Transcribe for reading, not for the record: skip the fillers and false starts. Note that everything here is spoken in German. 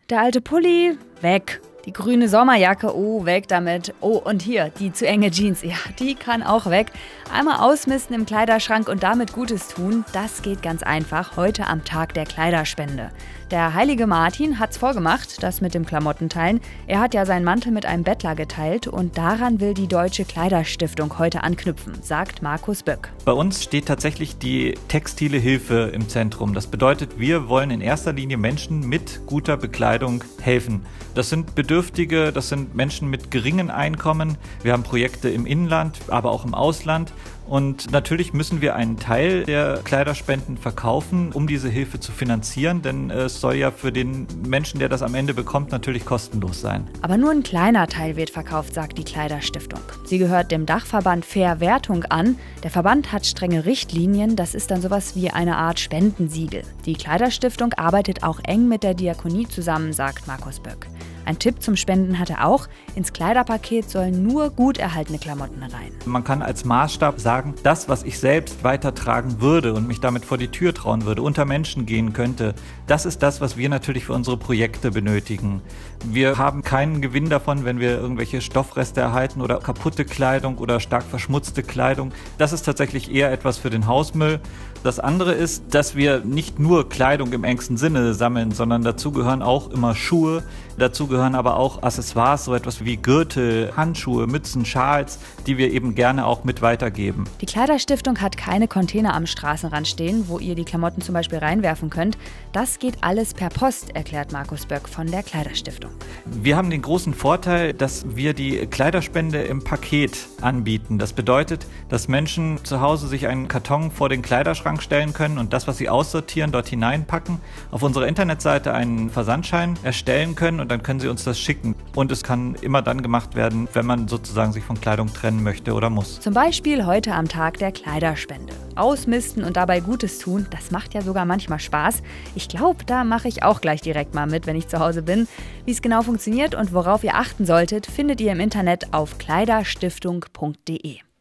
Der alte Pulli, weg. Die grüne Sommerjacke, oh, weg damit. Oh, und hier, die zu enge Jeans, ja, die kann auch weg. Einmal ausmisten im Kleiderschrank und damit Gutes tun, das geht ganz einfach heute am Tag der Kleiderspende. Der heilige Martin hat's vorgemacht, das mit dem Klamottenteilen. Er hat ja seinen Mantel mit einem Bettler geteilt und daran will die Deutsche Kleiderstiftung heute anknüpfen, sagt Markus Böck. Bei uns steht tatsächlich die textile Hilfe im Zentrum. Das bedeutet, wir wollen in erster Linie Menschen mit guter Bekleidung helfen. Das sind Bedürftige, das sind Menschen mit geringen Einkommen. Wir haben Projekte im Inland, aber auch im Ausland. Und natürlich müssen wir einen Teil der Kleiderspenden verkaufen, um diese Hilfe zu finanzieren, denn es soll ja für den Menschen, der das am Ende bekommt, natürlich kostenlos sein. Aber nur ein kleiner Teil wird verkauft, sagt die Kleiderstiftung. Sie gehört dem Dachverband Verwertung an. Der Verband hat strenge Richtlinien, das ist dann sowas wie eine Art Spendensiegel. Die Kleiderstiftung arbeitet auch eng mit der Diakonie zusammen, sagt Markus Böck. Ein Tipp zum Spenden hat er auch: ins Kleiderpaket sollen nur gut erhaltene Klamotten rein. Man kann als Maßstab sagen, das, was ich selbst weitertragen würde und mich damit vor die Tür trauen würde, unter Menschen gehen könnte, das ist das, was wir natürlich für unsere Projekte benötigen. Wir haben keinen Gewinn davon, wenn wir irgendwelche Stoffreste erhalten oder kaputte Kleidung oder stark verschmutzte Kleidung. Das ist tatsächlich eher etwas für den Hausmüll. Das andere ist, dass wir nicht nur Kleidung im engsten Sinne sammeln, sondern dazu gehören auch immer Schuhe, dazu gehören aber auch Accessoires, so etwas wie Gürtel, Handschuhe, Mützen, Schals, die wir eben gerne auch mit weitergeben. Die Kleiderstiftung hat keine Container am Straßenrand stehen, wo ihr die Klamotten zum Beispiel reinwerfen könnt. Das geht alles per Post, erklärt Markus Böck von der Kleiderstiftung. Wir haben den großen Vorteil, dass wir die Kleiderspende im Paket anbieten. Das bedeutet, dass Menschen zu Hause sich einen Karton vor den Kleiderschrank stellen können und das, was sie aussortieren, dort hineinpacken, auf unserer Internetseite einen Versandschein erstellen können und dann können sie uns das schicken. Und es kann immer dann gemacht werden, wenn man sozusagen sich von Kleidung trennen möchte oder muss. Zum Beispiel heute am Tag der Kleiderspende. Ausmisten und dabei Gutes tun, das macht ja sogar manchmal Spaß. Ich glaube, da mache ich auch gleich direkt mal mit, wenn ich zu Hause bin. Wie es genau funktioniert und worauf ihr achten solltet, findet ihr im Internet auf kleiderstiftung.de.